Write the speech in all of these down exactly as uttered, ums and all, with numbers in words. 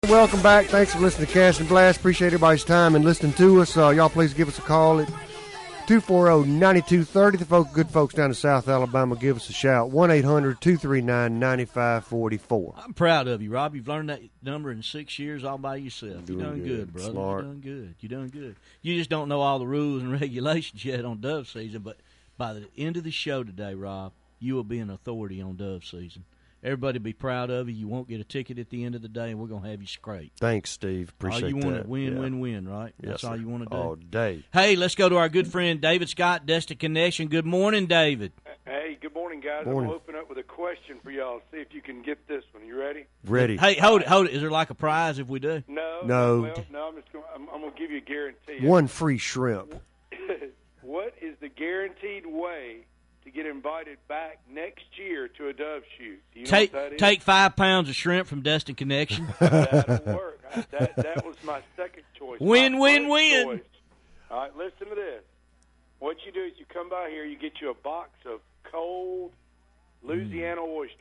Welcome back. Thanks for listening to Cast and Blast. Appreciate everybody's time and listening to us. Uh, y'all please give us a call at two four zero, nine two three zero. The folk, good folks down in South Alabama, give us a shout. one eight hundred, two three nine, nine five four four. I'm proud of you, Rob. You've learned that number in six years all by yourself. You're doing good, good, brother. smart. You're doing good. You're doing good. You just don't know all the rules and regulations yet on dove season, but by the end of the show today, Rob, you will be an authority on dove season. Everybody be proud of you. You won't get a ticket at the end of the day, and we're going to have you scraped. Thanks, Steve. Appreciate that. All you want that. is win, yeah. win, win, right? That's yes, all sir. you want to do. All day. Hey, let's go to our good friend David Scott, Destin Connection. Good morning, David. Hey, good morning, guys. Morning. I'm going to open up with a question for y'all. See if you can get this one. You ready? Ready. Hey, hold it, hold it. Is there like a prize if we do? No. No. Well, no, I'm just going. I'm, I'm going to give you a guarantee. One free shrimp. What is the guaranteed way to get invited back next year to a dove shoot? Do you know Take what that is? take five pounds of shrimp from Destin Connection. That'll work. I, that, that was my second choice. Win, My win, first win. choice- All right, listen to this. What you do is you come by here, you get you a box of cold Louisiana oysters.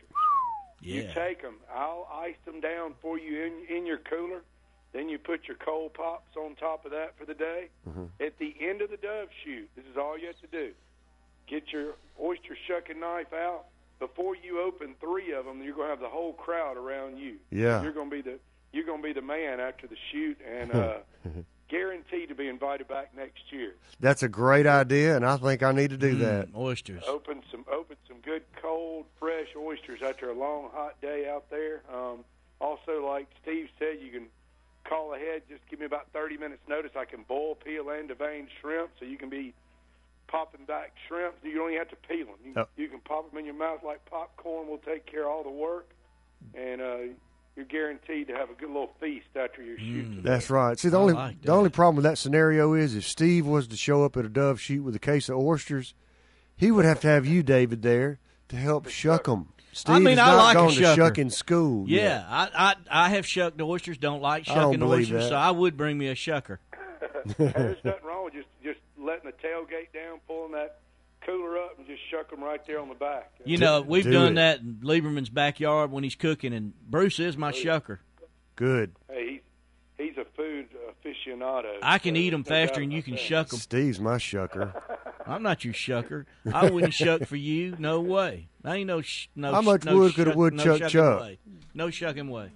You Yeah. take them. I'll ice them down for you in, in your cooler. Then you put your cold pops on top of that for the day. Mm-hmm. At the end of the dove shoot, this is all you have to do. Get your oyster shucking knife out. Before you open three of them, you're going to have the whole crowd around you. Yeah. You're going to be the you're going to be the man after the shoot, and uh, guaranteed to be invited back next year. That's a great idea, and I think I need to do that. Mm, oysters. Open some open some good cold fresh oysters after a long hot day out there. Um, also, like Steve said, you can call ahead. Just give me about thirty minutes notice. I can boil, peel, and devein shrimp, so you can be popping back shrimp. You don't even have to peel them. You, Oh. you can pop them in your mouth like popcorn. We'll take care of all the work, and uh, you're guaranteed to have a good little feast after your shoot. That's right. See, the I only like the that. only problem with that scenario is if Steve was to show up at a dove shoot with a case of oysters, he would have to have you, David, there to help shuck them. Steve I mean, has I not like a gone to shucker. shuck in school. Yeah, yet. I, I I have shucked oysters. Don't like I don't shucking believe oysters, that. so I would bring me a shucker. Hey, there's nothing wrong with just just letting the tailgate down, pulling that cooler up, and just shuck them right there on the back. You know, we've do done it. that in Lieberman's backyard when he's cooking, and Bruce is my shucker. Good. Hey, he's he's a food aficionado. I can so eat them no doubt faster than you about can that. shuck them. Steve's my shucker. I'm not your shucker. I wouldn't shuck for you. No way. I ain't no sh- no. How sh- much no wood could a shuck- woodchuck no shucking chuck? way. No shucking way.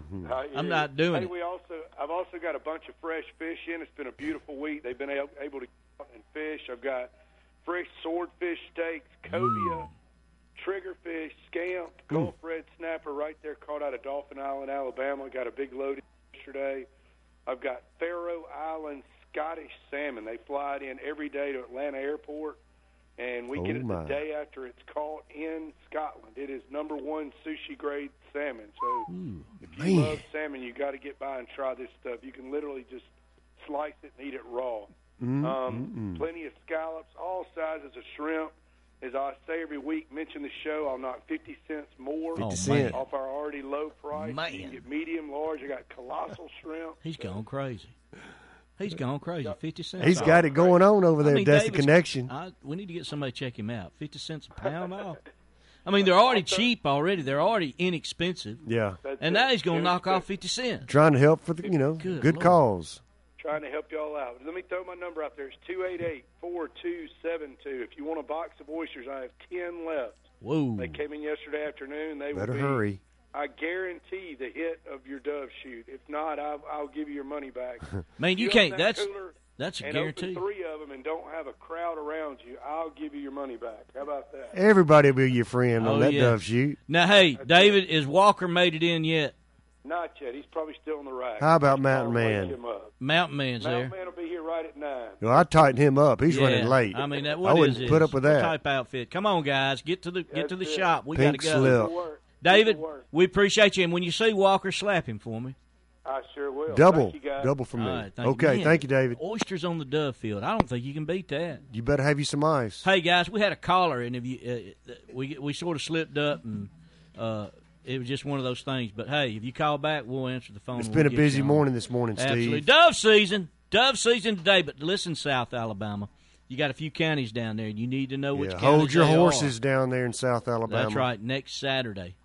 I hear I'm you. not doing hey, it. We also, I've also got a bunch of fresh fish in. It's been a beautiful week. They've been able, able to get out and fish. I've got fresh swordfish steaks, cobia, triggerfish, scamp, Gulf red snapper right there caught out of Dolphin Island, Alabama. Got a big load yesterday. I've got Faroe Island Scottish salmon. They fly it in every day to Atlanta Airport, and we Oh, get it my. the day after it's caught in Scotland. It is number one sushi grade salmon. So if you man. love salmon, you got to get by and try this stuff. You can literally just slice it and eat it raw. Mm, Um, plenty of scallops, all sizes of shrimp. As I say every week, mention the show. I'll knock fifty cents more Oh, cent. off our already low price. Man. You can get medium, large. I got colossal shrimp. He's gone crazy. He's gone crazy. Fifty cents. He's off. got it going on over there, I mean, That's the David's- connection. I, we need to get somebody to check him out. Fifty cents a pound off. I mean, they're already cheap already. They're already inexpensive, Yeah. That's and it. now he's going to knock Inexpensive. off fifty cents. Trying to help for the, you know, Good good Lord. cause. Trying to help y'all out. Let me throw my number out there. It's two eight eight, four two seven two. If you want a box of oysters, I have ten left. Whoa. They came in yesterday afternoon. They Better will be, hurry. I guarantee the hit of your dove shoot. If not, I'll, I'll give you your money back. Man, you open can't. that That's cooler that's a and guarantee. open three of them and don't have a crowd around you, I'll give you your money back. How about that? Everybody will be your friend Oh, on that yeah. dove shoot. Now, hey, David, is Walker made it in yet? Not yet. He's probably still on the rack. How about I'll Mountain wake Man? him up. Mountain Man's Mountain there. Man will be here right at nine. Well, I tightened him up. He's Yeah. running late. I mean, that I what wouldn't is put this? up with What that. type outfit? Come on, guys, get to the get to the That's it. shop. We got to Pink go. slip. Good work. David, Good work. we appreciate you, and when you see Walker, slap him for me. I sure will. Double, Thank you, guys. double for me. All right, thank you. okay, Man, thank you, David. Oysters on the dove field. I don't think you can beat that. You better have you some ice. Hey guys, we had a caller, and if you, uh, we we sort of slipped up, and uh, it was just one of those things. But hey, if you call back, we'll answer the phone. It's and been we'll a get busy you on. morning this morning, Absolutely, Steve. dove season, dove season today. But listen, South Alabama, you got a few counties down there, and you need to know which Yeah, counties hold your they horses are. down there in South Alabama. That's right. Next Saturday.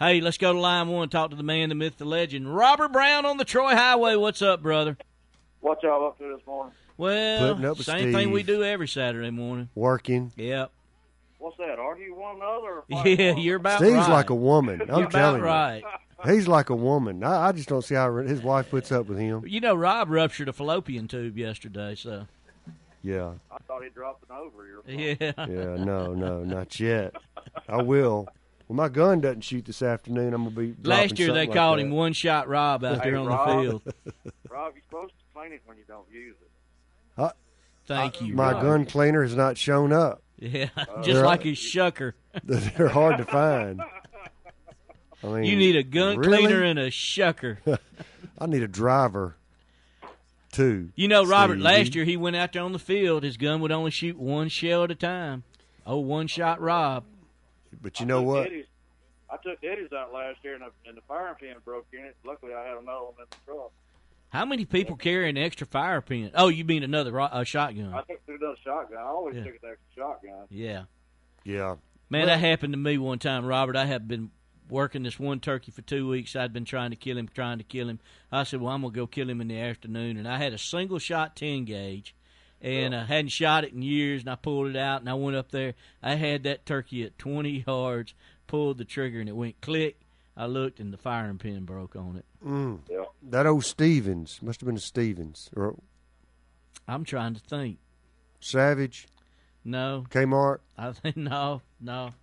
Hey, let's go to line one. Talk to the man, the myth, the legend, Robert Brown on the Troy Highway. What's up, brother? What y'all up to this morning? Well, Putting up with same Steve. thing we do every Saturday morning. Working. Yep. What's that? Argue one another? Or fight Yeah, one you're about Steve's right. like a woman. I'm You're about telling right. you. He's like a woman. I, I just don't see how his wife puts up with him. You know, Rob ruptured a fallopian tube yesterday, so. Yeah. I thought he dropped an over here. Yeah. Yeah, no, no, not yet. I will. Well, my gun doesn't shoot this afternoon. I'm going to be dropping Last year they something called like him that. One Shot Rob out Hey, there on Rob. the field. Rob, you're supposed to clean it when you don't use it. Thank you, My Rob. gun cleaner has not shown up. Yeah, Uh, just like his shucker. They're hard to find. I mean, You need a gun really? cleaner and a shucker. I need a driver, too. You know, Robert, Steve. last year he went out there on the field. His gun would only shoot one shell at a time. Oh, One Shot Rob. But you know what? Eddie's, I took Eddie's out last year, and the, and the firing pin broke in it. Luckily, I had another one in the truck. How many people carry an extra fire pin? Oh, you mean another ro- uh, shotgun? I took another shotgun. I always Yeah. took an extra shotgun. Yeah. Yeah. Man, Well- that happened to me one time, Robert. I have been working this one turkey for two weeks. I'd been trying to kill him, trying to kill him. I said, well, I'm going to go kill him in the afternoon. And I had a single-shot ten gauge, and I hadn't shot it in years, and I pulled it out, and I went up there. I had that turkey at twenty yards, pulled the trigger, and it went click. I looked, and the firing pin broke on it. Mm. Yeah. That old Stevens. Must have been a Stevens. Or I'm trying to think. Savage. No, Kmart. I think no, no.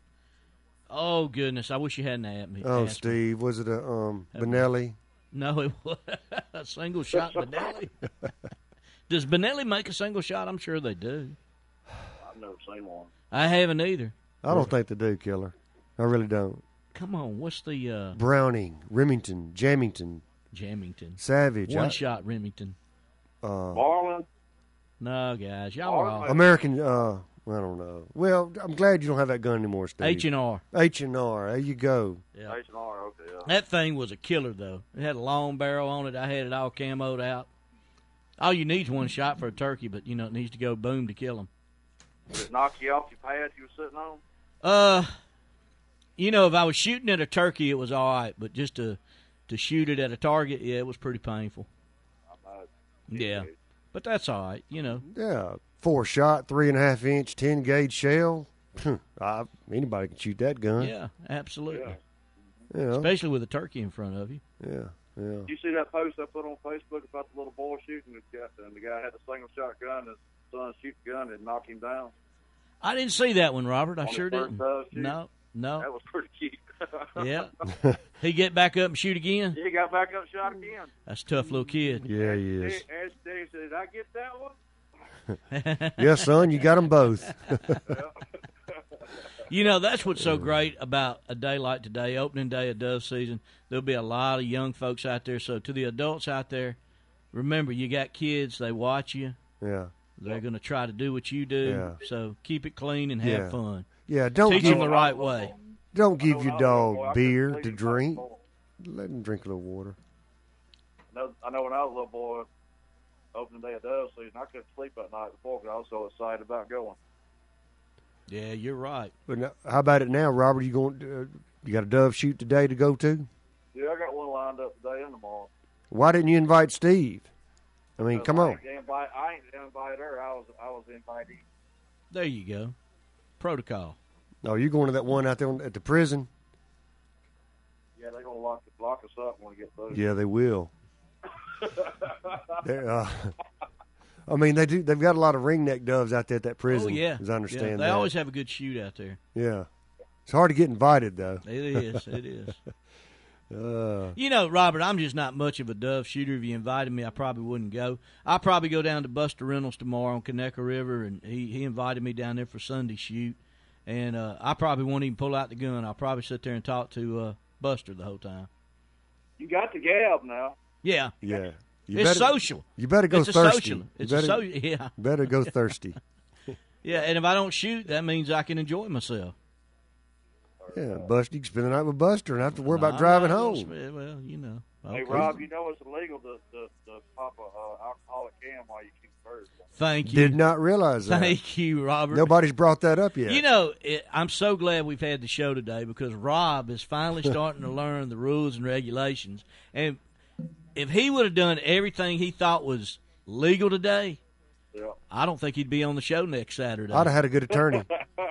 Oh goodness, I wish you hadn't asked me. Oh, asked me. Steve. Was it a um, Benelli? No, it was a single shot Benelli. Does Benelli make a single shot? I'm sure they do. I've never seen one. I haven't either. I don't think they do, Killer. I really don't. Come on, what's the uh, Browning, Remington, Jamington, Jamington? Savage. One I- shot Remington. Uh, Marlin? No, guys, y'all are Marlin. all American. Uh, I don't know. Well, I'm glad you don't have that gun anymore, Steve. H and R. H and R. There you go. Yeah. H and R, okay, yeah. That thing was a killer, though. It had a long barrel on it. I had it all camoed out. All you need is one shot for a turkey, but you know it needs to go boom to kill him. Did it knock you off your pad you were sitting on? Uh, you know, if I was shooting at a turkey, it was all right, but just to to shoot it at a target, yeah, it was pretty painful. I'm not. Yeah, but that's all right. You know, Yeah, four shot, three and a half inch, ten gauge shell. I, anybody can shoot that gun. yeah, absolutely. Yeah. You know? Especially with a turkey in front of you. Yeah, yeah. Did you see that post I put on Facebook about the little boy shooting? The guy, and the guy had a single shot gun, and his son shoot the gun and knock him down. I didn't see that one, Robert. I On his sure first didn't. dove shoot? No, no. That was pretty cute. Yeah. He get back up and shoot again? He got back up, shot again. That's a tough little kid. Yeah, he is. Hey, Asked Daddy, said, "Did I get that one?" Yeah, son, you got them both. You know, that's what's so great about a day like today, opening day of dove season. There'll be a lot of young folks out there. So to the adults out there, remember, you got kids. They watch you. Yeah, They're going to try to do what you do. Yeah. So keep it clean and have Yeah. fun. yeah. Don't Teach give them the right way. don't give I know your when I was a little boy, dog I beer couldn't to sleep drink. about the Let him drink a little water. I know, I know when I was a little boy, opening day of dove season, I couldn't sleep that night before because I was so excited about going. Yeah, you're right. But now, how about it now, Robert? You going? Uh, you got a dove shoot today to go to? Yeah, I got one lined up today and tomorrow. Why didn't you invite Steve? I mean, come I on. ain't invite, I ain't invited her. I was, I was invited. There you go. Protocol. Oh, you going to that one out there on- at the prison? Yeah, they're gonna lock, lock us up when we get through. Yeah, they will. They're, uh, I mean, they do. They've got a lot of ringneck doves out there at that prison. Oh, yeah. as I understand Yeah, they that. always have a good shoot out there. Yeah, it's hard to get invited though. It is. It is. Uh, You know, Robert, I'm just not much of a dove shooter. If you invited me, I probably wouldn't go. I'll probably go down to Buster Reynolds tomorrow on Conecuh River, and he, he invited me down there for Sunday shoot. And uh, I probably won't even pull out the gun. I'll probably sit there and talk to uh, Buster the whole time. You got the gab now. Yeah. yeah, you It's better, social. You better go It's a thirsty. social. You It's better, a social. Yeah. better go thirsty. Yeah, and if I don't shoot, that means I can enjoy myself. Yeah, Buster. You can spend the night with Buster and not have to worry No, about I'm driving not home. gonna spend- Well, you know. Hey, Rob, you know it's illegal to, to, to pop a uh, alcoholic can while you keep birds. Thank you. Did not realize that. Thank you, Robert. Nobody's brought that up yet. You know, it, I'm so glad we've had the show today because Rob is finally starting to learn the rules and regulations. And if he would have done everything he thought was legal today, yeah. I don't think he'd be on the show next Saturday. I'd have had a good attorney.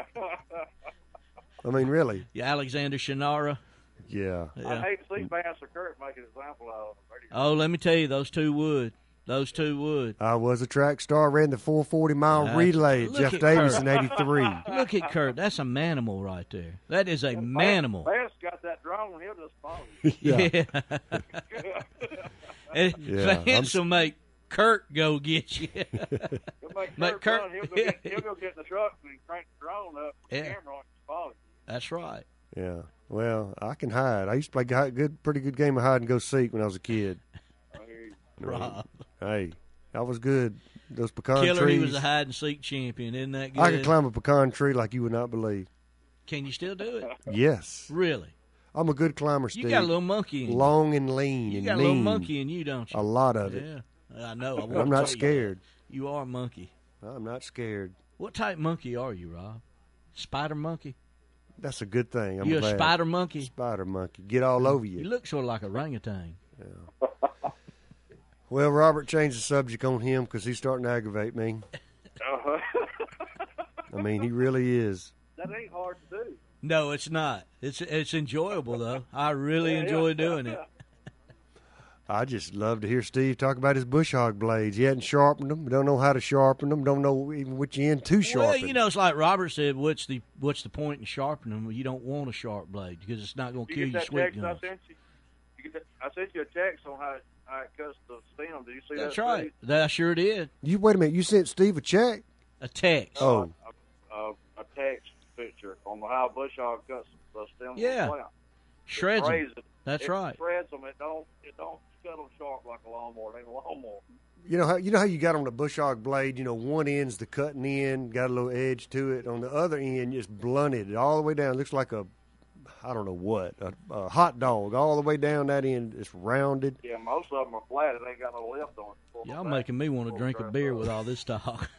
I mean, really. Yeah, Alexander Shannara. Yeah. Yeah. I hate to see Vance or Kurt make an example out of him. Oh, let me tell you, those two would. Those two would. I was a track star, ran the four forty mile That's- relay at look Jeff at Davis Kurt. in eighty-three. Look at Kurt. That's a manimal right there. That is a manimal. Vance got that drone. He'll just follow you. Yeah. And Yeah, Vance I'm- will make Kurt go get you. He'll make Make Kurt, Kurt- run. He'll go, get, he'll go get in the truck and crank the drone up. Yeah. The camera on and follow you. That's right. Yeah. Well, I can hide. I used to play hi- good, pretty good game of hide and go seek when I was a kid. I hear you. Rob. Hey, I was good. Those pecan Killer, trees. he was a hide and seek champion. Isn't that good? I could climb a pecan tree like you would not believe. Can you still do it? Yes. Really? I'm a good climber, Steve. You got a little monkey in you. Long and lean You and got a mean. little monkey in you, don't you? A lot of it. Yeah, I know. I And won't I'm not tell you. scared. You are a monkey. I'm not scared. What type monkey are you, Rob? Spider monkey? That's a good thing. I'm you a glad. spider monkey? Spider monkey. Get all over You you. look sort of like a orangutan. Well, Robert changed the subject on him because he's starting to aggravate me. Uh-huh. I mean, he really is. That ain't hard to do. No, it's not. It's it's enjoyable though. I really Yeah, enjoy yeah, doing yeah. it. I just love to hear Steve talk about his bush hog blades. He hadn't sharpened them. Don't know how to sharpen them. Don't know even which end to sharpen. Well, you know, it's like Robert said. What's the what's the point in sharpening them? You don't want a sharp blade because it's not going to You kill get your that sweet text I gums. sent you? you get that, I sent you a text on how, how it cuts the stem. Did you see That's that? right. Steve? That I sure did. You wait a minute. You sent Steve a check? A text. Oh, A, a text picture on how bush hog cuts the stem. Yeah. Of the plant. Shreds 'em. Raise it. That's it right. Shreds them. It don't. It don't cut them sharp like a lawnmower. It ain't a lawnmower. you know how you know how you got on the bush hog blade. You know, one end's the cutting end, got a little edge to it. On the other end, just blunted all the way down. Looks like a, I don't know what, a, a hot dog all the way down that end. It's rounded. Yeah, most of them are flat. It ain't got no lift on it. Y'all making me want to drink a beer with all this talk.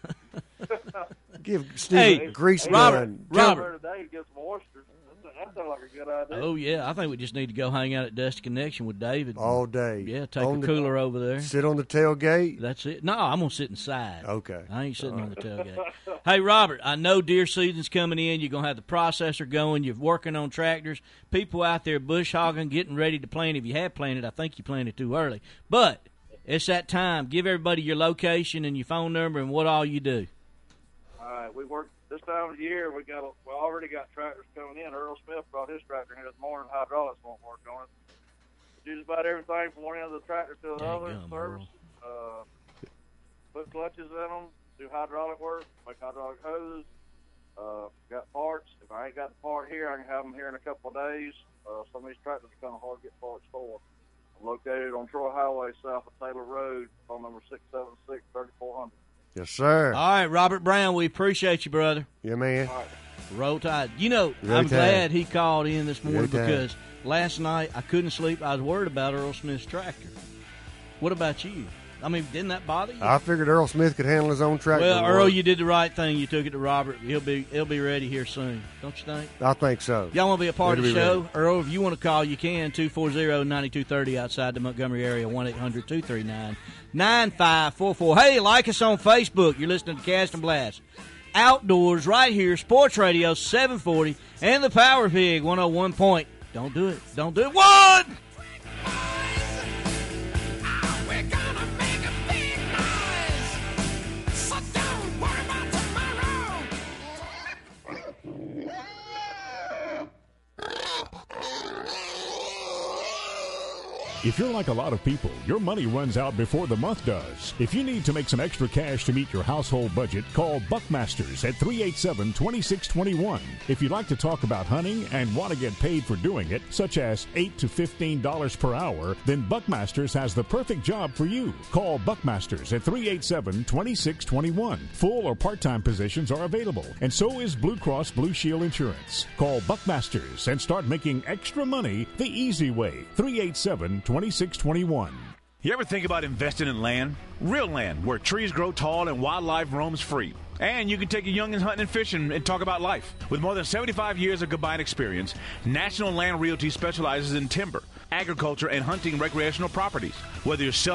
Give Steve Hey, a grease Robert, gun. Robert. Today get some oysters. That sounds like a good idea. Oh yeah, I think we just need to go hang out at Dusty Connection with David. All day. Yeah, take On a the- cooler over there. Sit on the tailgate. That's it. No, I'm gonna sit inside. Okay. I ain't sitting on the tailgate. Hey, Robert, I know deer season's coming in. You're going to have the processor going. You're working on tractors. People out there bush hogging, getting ready to plant. If you have planted, I think you planted too early. But it's that time. Give everybody your location and your phone number and what all you do. All right, we work this time of the year. We got a, we already got tractors coming in. Earl Smith brought his tractor here this morning. Hydraulics won't work on it. We do just about everything from one end of the tractor to the other. Dadgum, Service, uh, put clutches in them, do hydraulic work, make hydraulic hoses. Uh, got parts. If I ain't got the part here, I can have them here in a couple of days. Uh, some of these tractors are kind of hard to get parts for. I'm located on Troy Highway, south of Taylor Road, phone number six seven six, three four zero zero. Yes, sir. All right, Robert Brown, we appreciate you, brother. Yeah, man. All right. Roll Tide. You know, Roll I'm Tide. glad he called in this morning Roll Tide. because last night I couldn't sleep. I was worried about Earl Smith's tractor. What about you? I mean, didn't that bother you? I figured Earl Smith could handle his own tractor. well, work. Earl, you did the right thing. You took it to Robert. He'll be he'll be ready here soon. Don't you think? I think so. Y'all want to be a part It'll of the be show? ready. Earl, if you want to call, you can. two four zero, nine two three zero outside the Montgomery area, one eight hundred two three nine nine five four four. Hey, like us on Facebook. You're listening to Cast and Blast. Outdoors right here, Sports Radio seven forty, and the Power Pig one oh one point. Don't do it. Don't do it. One! We're gonna make a big noise, so don't worry about tomorrow. If you're like a lot of people, your money runs out before the month does. If you need to make some extra cash to meet your household budget, call Buckmasters at three eight seven, two six two one. If you'd like to talk about hunting and want to get paid for doing it, such as eight to fifteen dollars per hour, then Buckmasters has the perfect job for you. Call Buckmasters at three eight seven, two six two one. Full or part-time positions are available, and so is Blue Cross Blue Shield Insurance. Call Buckmasters and start making extra money the easy way. three eight seven, two twenty-six twenty-one. You ever think about investing in land? Real land, where trees grow tall and wildlife roams free. And you can take your youngins hunting and fishing and talk about life. With more than seventy-five years of combined experience, National Land Realty specializes in timber, agriculture, and hunting recreational properties. Whether you're selling